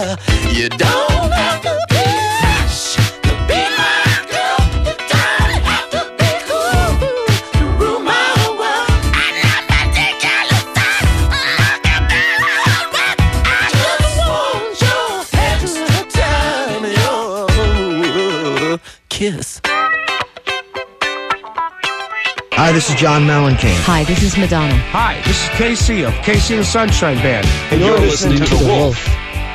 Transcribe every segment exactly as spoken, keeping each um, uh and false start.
yeah. You don't have to be rich to be my girl. You don't have to be cool to rule my world. I love particular stuff. Look at that. I just want your extra time, your kiss. Hi, this is John Mellencamp. Hi, this is Madonna. Hi, this is K C of K C and the Sunshine Band. And you're, you're listening, listening to, to The Wolf. Wolf.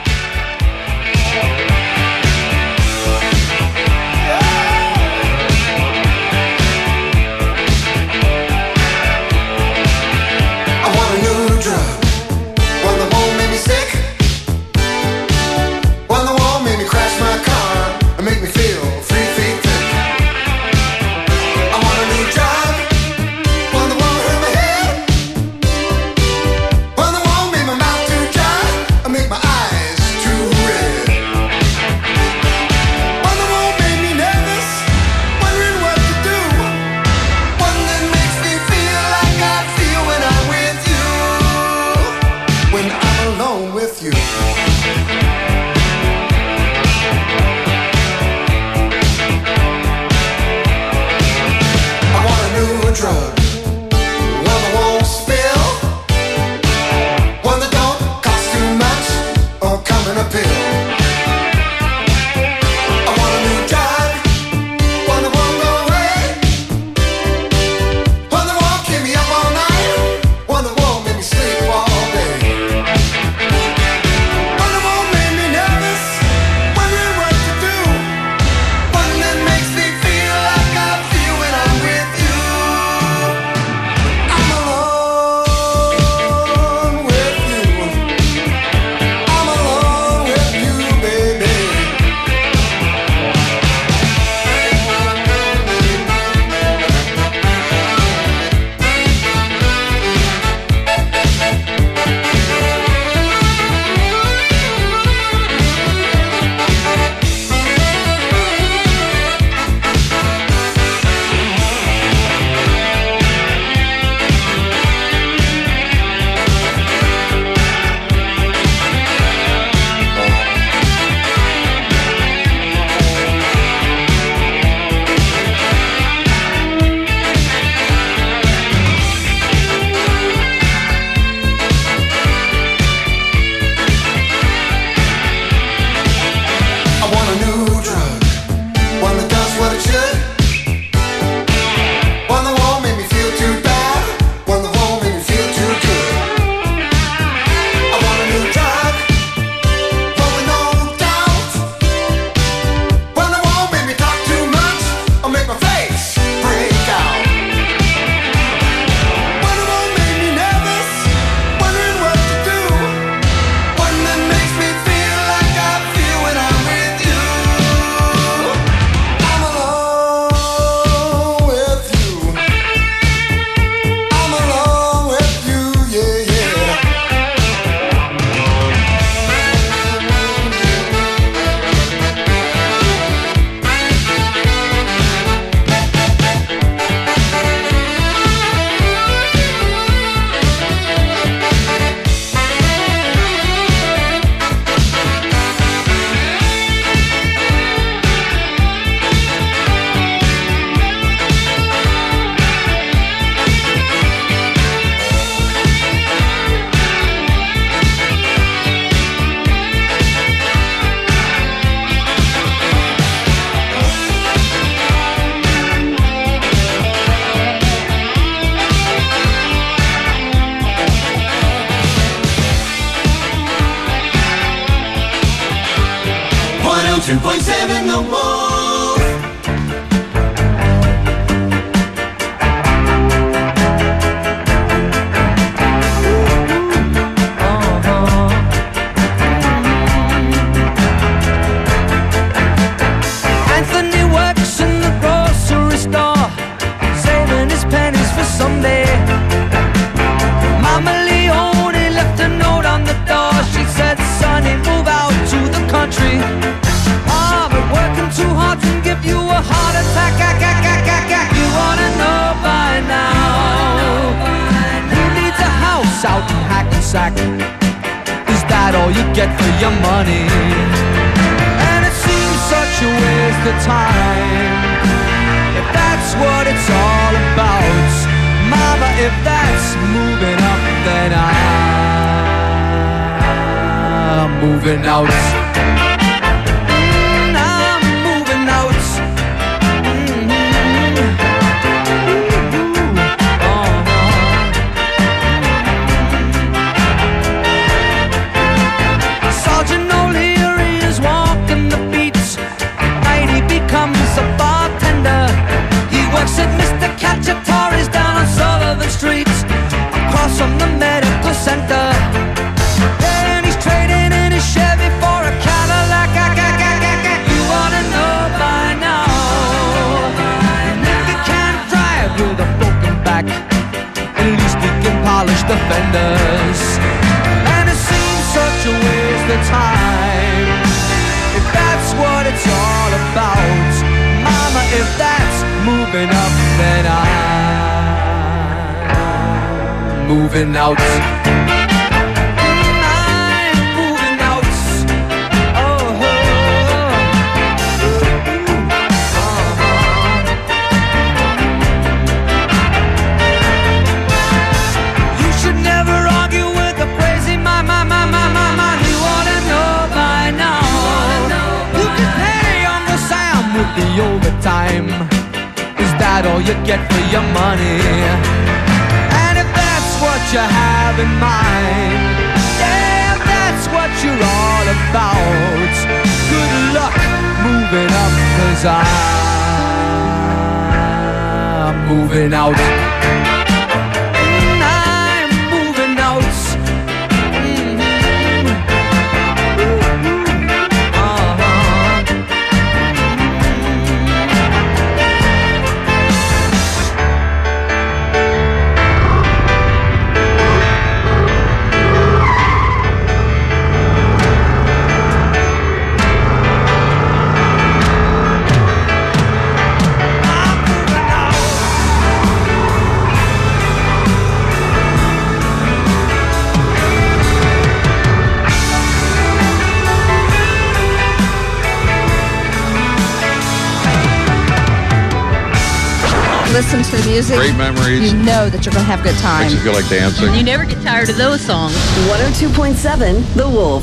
two point seven The Wolf. Anthony works in the grocery store, saving his pennies for someday. Mama Leone left a note on the door. She said, "Sonny, move out to the country. I've been working too hard get for your money. And it seems such a waste of time, if that's what it's all about. Mama, if that's moving up, then I'm moving out. Said Mister Cacciatore's down on Sullivan Street, across from the medical center. And he's trading in his Chevy for a Cadillac. You wanna know by now, he can't drive with a broken back, at least he can polish the fenders. And it seems such a waste of time, if that's what it's all about. Mama, if that's moving up, then I'm moving out. I'm moving out. Oh, you should never argue with a crazy my, my, my, my, my, my. You ought to know by now. You can pay Uncle Sam with the overtime. That all you get for your money? And if that's what you have in mind, yeah, if that's what you're all about, good luck moving up, 'cause I'm moving out. I'm moving out. Listen to the music. Great memories. You know that you're going to have a good time. Makes you feel like dancing. You never get tired of those songs. one oh two point seven The Wolf.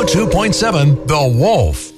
two point seven The Wolf.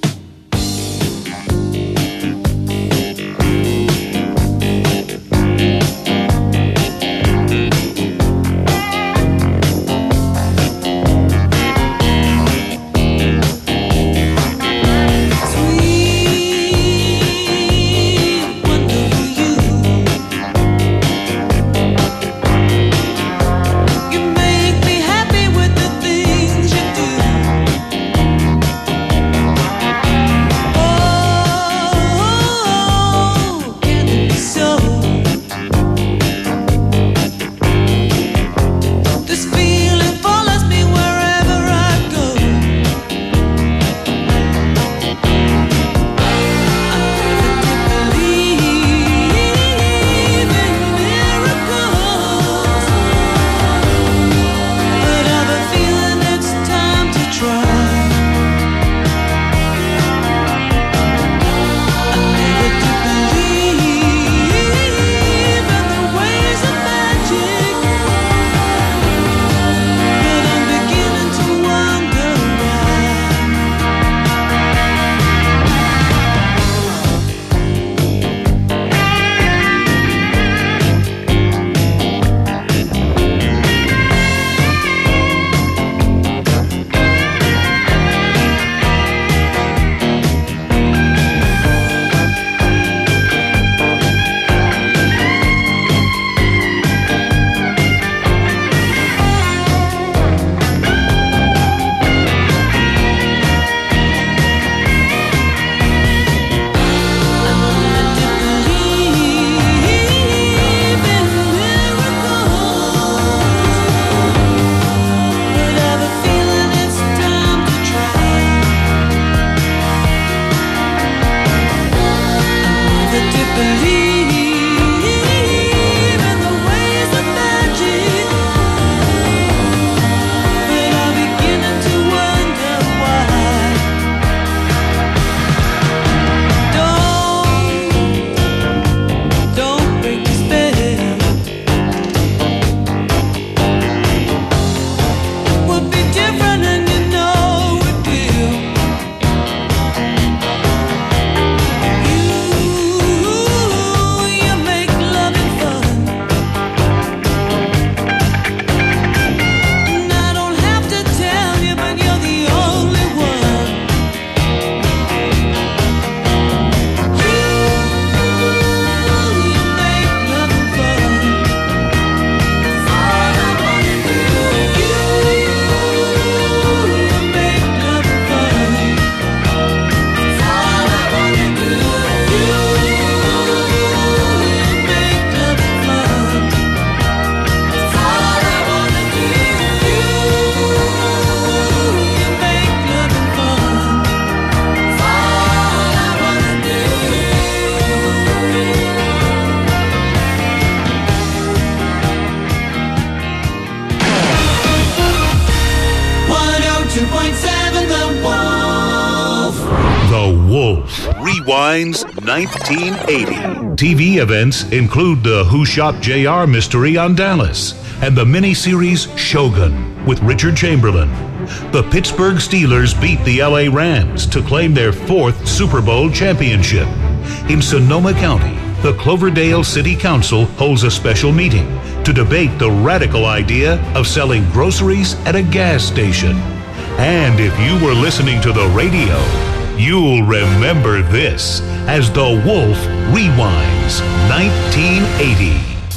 Rewinds nineteen eighty. T V events include the Who Shot J R mystery on Dallas and the miniseries Shogun with Richard Chamberlain. The Pittsburgh Steelers beat the L A Rams to claim their fourth Super Bowl championship. In Sonoma County, the Cloverdale City Council holds a special meeting to debate the radical idea of selling groceries at a gas station. And if you were listening to the radio, you'll remember this as The Wolf Rewinds nineteen eighty.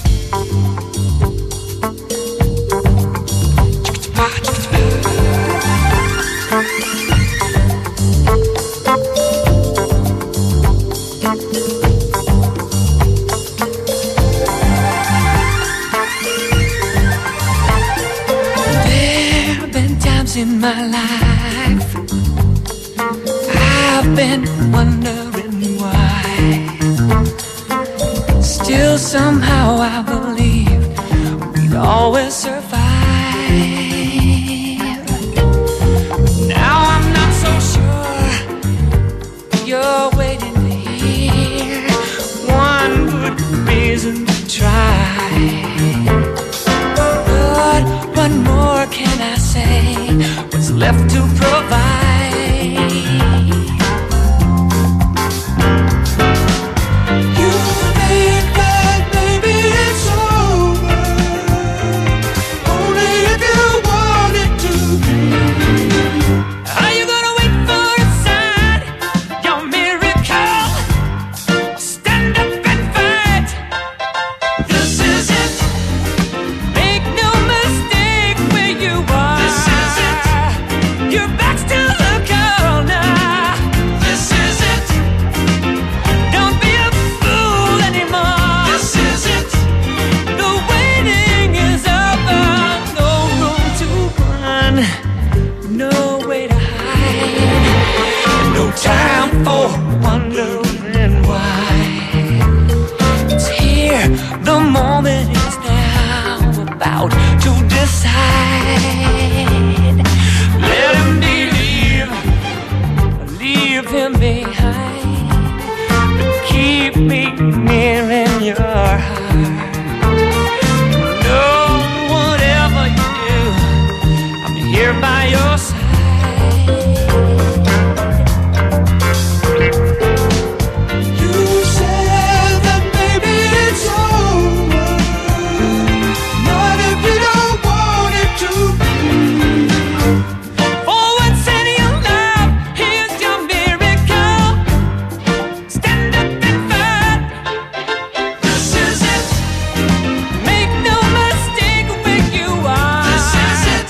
There have been times in my life I've been wondering why. Still somehow I believe we'd always survive. Now I'm not so sure you're waiting to hear one good reason to try. But what more can I say? What's left to provide? run, no way to hide, no time for wondering why. It's here, the moment is now, about to decide. Let him believe, leave him behind, but keep me near in your heart. Here by your side. You said that maybe it's over, not if you don't want it to be. For once in your life, here's your miracle. Stand up and fight. This is it. Make no mistake where you are. This is it.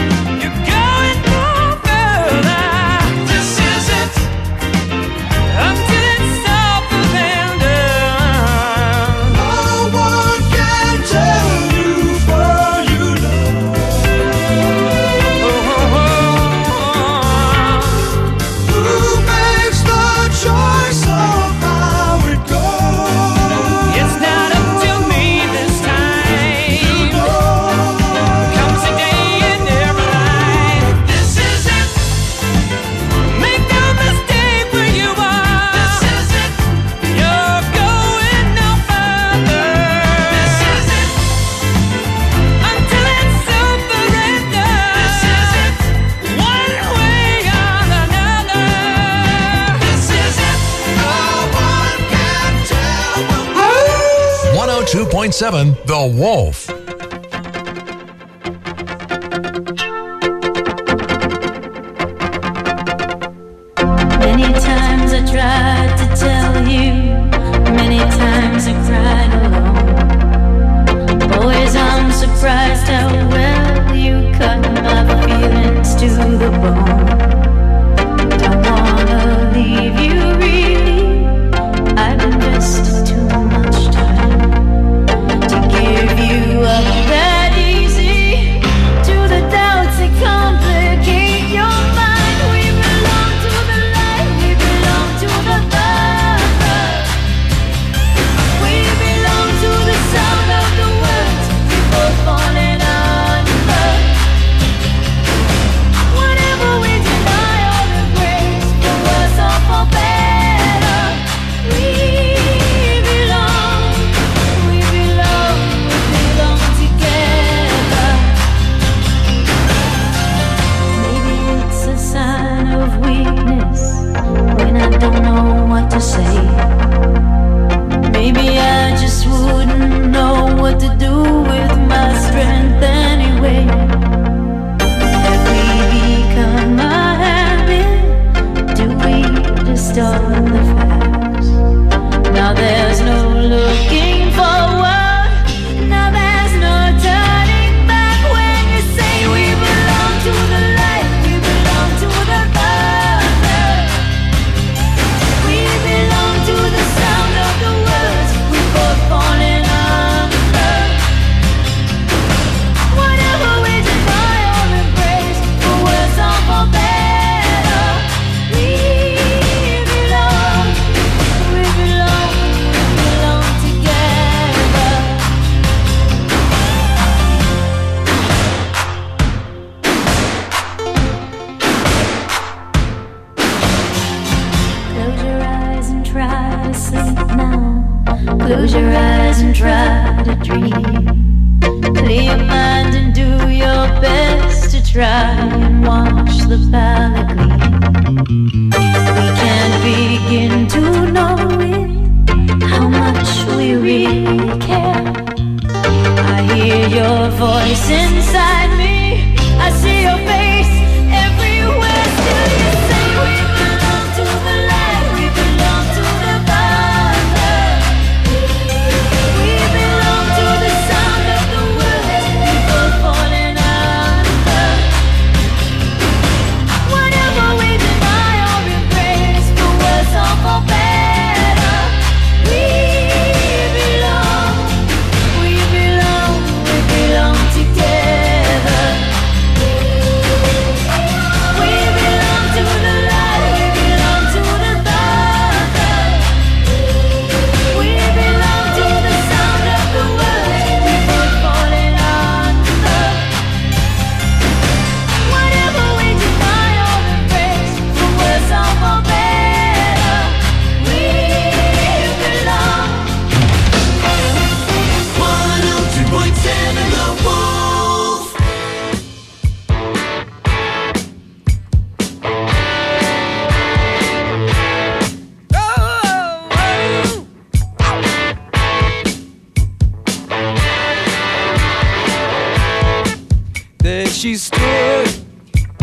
two point seven The Wolf. Many times I tried to tell you, many times I cried alone. Always I'm surprised how well you cut my feelings to the bone. Don't wanna leave you really, I've invested too much time to give you up that easy to the doubts that complicate your mind. We belong to the light, we belong to the thunder, we belong to the sound of the words we both falling under. Whatever we deny or embrace, for worse or for better, we belong, we belong, we belong together. Maybe it's a sign of weakness when I don't know what to say. Maybe I just wouldn't know what to do with my strength anyway. Have we become a habit? Do we distort the facts? Now there's no looking forward, now there's no turning back. When you say we belong to the light, we belong to the thunder, we belong to the sound of the words we both falling under. Whatever we deny or embrace, for worse or for better, we belong, we belong, we belong together. Close your eyes and try to sleep now. Close your eyes and try to dream. Clear your mind and do your best to try and watch the palette gleam. We can't begin to know it, how much we really care. I hear your voice inside me, I see your face everywhere. Still you say we belong to the light, we belong to the thunder, we belong to the sound of the words we both falling under. Whatever we deny or embrace, for worse or for better, we belong, we belong, we belong together.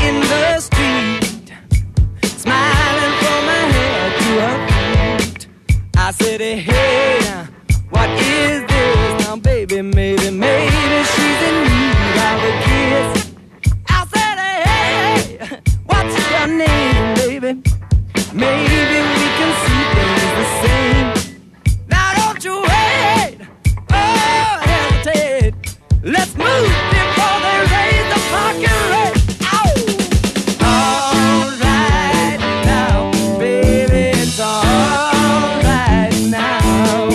in the street, smiling from her head to her feet. I said, hey, what is this? Now, baby, maybe, maybe she's in need of a kiss. I said, hey, what's your name, baby? Maybe we can see things the same. Now, don't you wait, oh, hesitate. Let's move before they raise the parking rate. Ow! All right now, baby, it's all right now.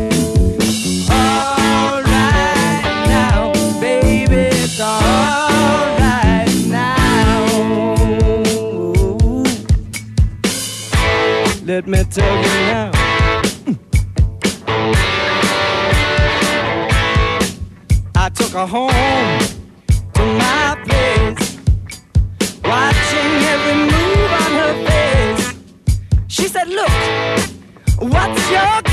All right now, baby, it's all right now. Let me tell you now. I took her home to my place, watching every move on her face. She said, look, what's your